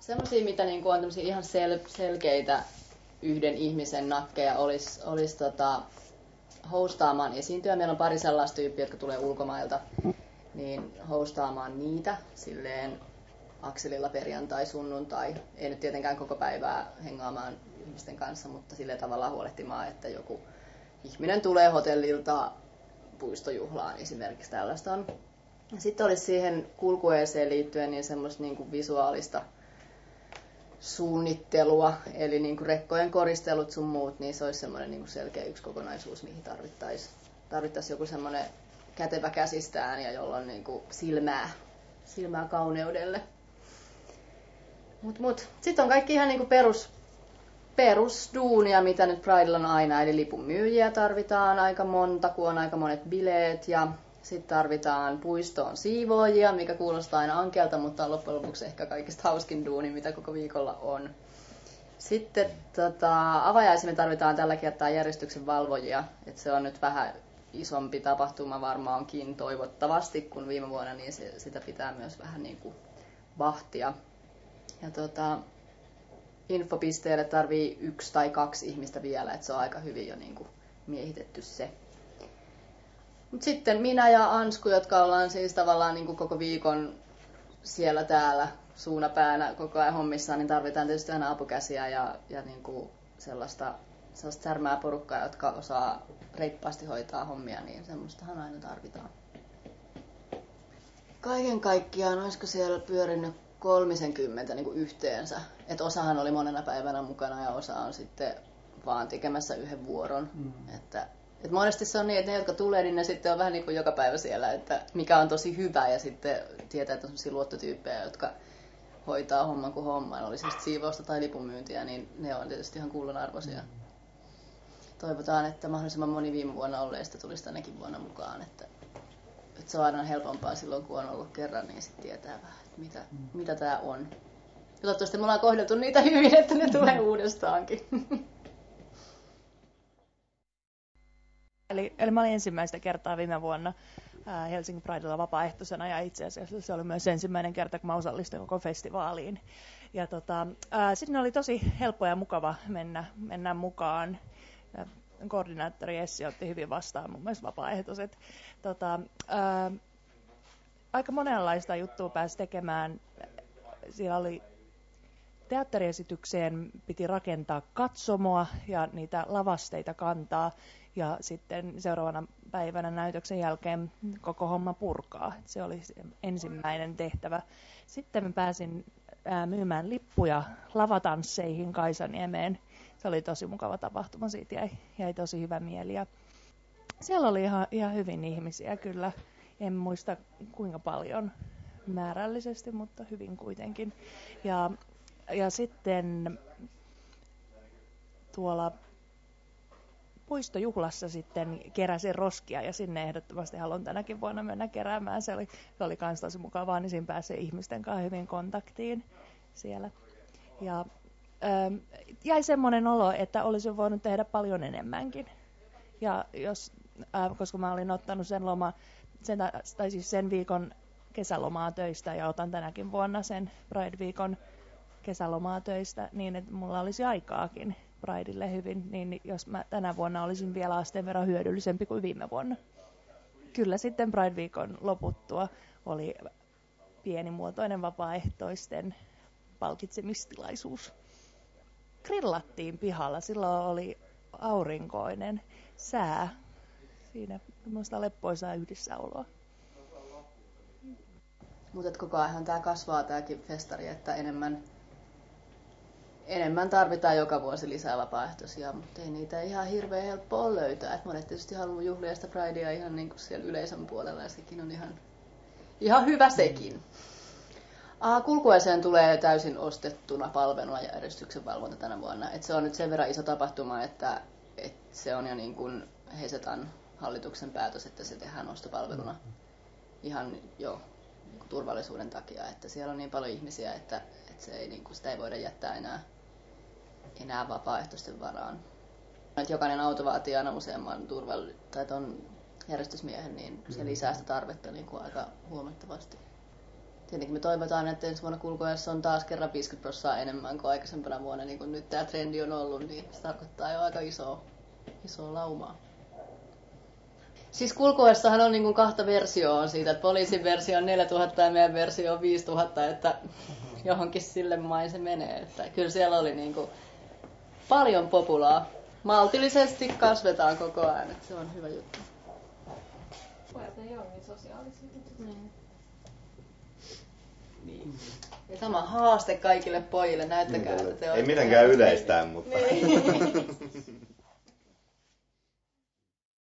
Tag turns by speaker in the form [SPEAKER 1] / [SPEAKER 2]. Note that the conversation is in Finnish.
[SPEAKER 1] Semmoisia, mitä niinku on tämmöisiä ihan selkeitä yhden ihmisen nakkeja, olisi hostaamaan esiintyä. Meillä on pari sellaista tyyppiä, jotka tulee ulkomailta, niin hostaamaan niitä silleen akselilla perjantai, sunnuntai. Ei nyt tietenkään koko päivää hengaamaan ihmisten kanssa, mutta sille tavallaan huolehtimaan, että joku ihminen tulee hotellilta puistojuhlaan esimerkiksi, tällaista on. Sitten olisi siihen kulkueeseen liittyen niin semmoista niin kuin visuaalista suunnittelua, eli niin kuin rekkojen koristelut sun muut, niin se olisi semmoinen niin kuin selkeä yksi kokonaisuus, mihin tarvittaisiin joku semmoinen kätevä käsistään ja jolla on niin kuin silmää kauneudelle. Mut. Sitten on kaikki ihan niin kuin perusduunia, mitä nyt Pridella on aina, eli lipun myyjiä tarvitaan aika monta, kun on aika monet bileet, ja sitten tarvitaan puistoon siivoojia, mikä kuulostaa aina ankealta, mutta on loppujen lopuksi ehkä kaikista hauskin duuni, mitä koko viikolla on. Sitten avajaisiin tarvitaan tällä kertaa järjestyksen valvojia, että se on nyt vähän isompi tapahtuma varmaankin toivottavasti, kun viime vuonna, niin sitä pitää myös vähän niin kuin vahtia. Ja infopisteelle tarvii 1 tai 2 ihmistä vielä, että se on aika hyvin jo niin kuin miehitetty se. Mut sitten minä ja Ansku, jotka ollaan siis tavallaan niin kuin koko viikon siellä täällä suunapäänä koko ajan hommissaan, niin tarvitaan tietysti aina apukäsiä ja niin kuin sellaista särmää porukkaa, jotka osaa reippaasti hoitaa hommia, niin semmoistahan aina tarvitaan. Kaiken kaikkiaan, olisiko siellä pyörinyt 30 niin kuin yhteensä. Et osahan oli monena päivänä mukana ja osa on sitten vaan tekemässä yhden vuoron. Että monesti se on niin, että ne, jotka tulee, niin ne sitten on vähän niin kuin joka päivä siellä, että mikä on tosi hyvä. Ja sitten tietää, että on sellaisia luottotyyppejä, jotka hoitaa homman kuin homman. Oli siis siivousta tai lipunmyyntiä, niin ne on tietysti ihan kullanarvoisia. Toivotaan, että mahdollisimman moni viime vuonna olleista tulisi tänäkin vuonna mukaan. Että se on aina helpompaa silloin, kun on ollut kerran, niin sitten tietää vähän, että mitä tämä on. Ja toivottavasti me ollaan kohdeltu niitä hyvin, että ne tulee uudestaankin.
[SPEAKER 2] Eli mä olin ensimmäistä kertaa viime vuonna Helsingin Pridella vapaaehtoisena, ja itse asiassa se oli myös ensimmäinen kerta, kun mä osallistuin koko festivaaliin. Ja sinne oli tosi helppo ja mukava mennä mukaan. Ja koordinaattori Essi otti hyvin vastaan mun mielestä vapaaehtoiset. Aika monenlaista juttua pääsi tekemään. Siellä oli teatteriesitykseen piti rakentaa katsomoa ja niitä lavasteita kantaa. Ja sitten seuraavana päivänä näytöksen jälkeen koko homma purkaa. Se oli ensimmäinen tehtävä. Sitten mä pääsin myymään lippuja lavatansseihin Kaisaniemeen. Se oli tosi mukava tapahtuma, siitä jäi tosi hyvä mieli. Ja siellä oli ihan hyvin ihmisiä kyllä. En muista kuinka paljon määrällisesti, mutta hyvin kuitenkin. Ja sitten tuolla puistojuhlassa sitten keräsin roskia, ja sinne ehdottomasti haluan tänäkin vuonna mennä keräämään. Se oli kans tosi mukavaa, niin siinä pääsee ihmisten kanssa hyvin kontaktiin siellä. Ja jäi semmoinen olo, että olisin voinut tehdä paljon enemmänkin. Ja koska mä olin ottanut sen viikon kesälomaa töistä ja otan tänäkin vuonna sen Pride-viikon kesälomaa töistä, niin että mulla olisi aikaakin Pridelle hyvin, niin jos mä tänä vuonna olisin vielä asteen verran hyödyllisempi kuin viime vuonna. Kyllä sitten Pride-viikon loputtua oli pienimuotoinen vapaaehtoisten palkitsemistilaisuus. Grillattiin pihalla, silloin oli aurinkoinen sää. Siinä minusta leppoisaa yhdessäoloa.
[SPEAKER 1] Mutta koko ajan tämä kasvaa tämäkin festari, että enemmän tarvitaan joka vuosi lisää vapaaehtoisia, mutta ei niitä ihan hirveän helppo ole löytää. Et monet tietysti haluaa juhlia sitä Pridea ihan niin kuin siellä yleisön puolella, ja sekin on ihan hyvä sekin. Kulkueeseen tulee täysin ostettuna palveluna ja järjestyksen valvonta tänä vuonna. Et se on nyt sen verran iso tapahtuma, että se on jo niin kuin Hesetan hallituksen päätös, että se tehdään ostopalveluna ihan jo niin kuin turvallisuuden takia. Että siellä on niin paljon ihmisiä, että se ei, niin kuin, sitä ei voida jättää enää vapaaehtoisten varaan. Että jokainen auto vaatii aina useamman tai ton järjestysmiehen, niin se lisää sitä tarvetta niin kuin aika huomattavasti. tietenkin me toivotaan, että ensi vuonna kulkuajassa on taas kerran 50% enemmän kuin aikaisempana vuonna, niin kuin nyt tämä trendi on ollut, niin se tarkoittaa jo aika isoa laumaa. Siis kulkuajassahan on niin kuin 2 versioa siitä, että poliisin versio on 4000 ja meidän versio on 5000, että johonkin sille main se menee. Että kyllä siellä oli niin kuin paljon populaa. Maltillisesti kasvetaan koko ajan, että se on hyvä juttu.
[SPEAKER 3] Pojat ei ole niin sosiaalisia.
[SPEAKER 1] Niin. Sama haaste kaikille pojille, näyttäkää, että te olette...
[SPEAKER 4] Ei mitenkään yleistään, mutta...
[SPEAKER 1] Niin.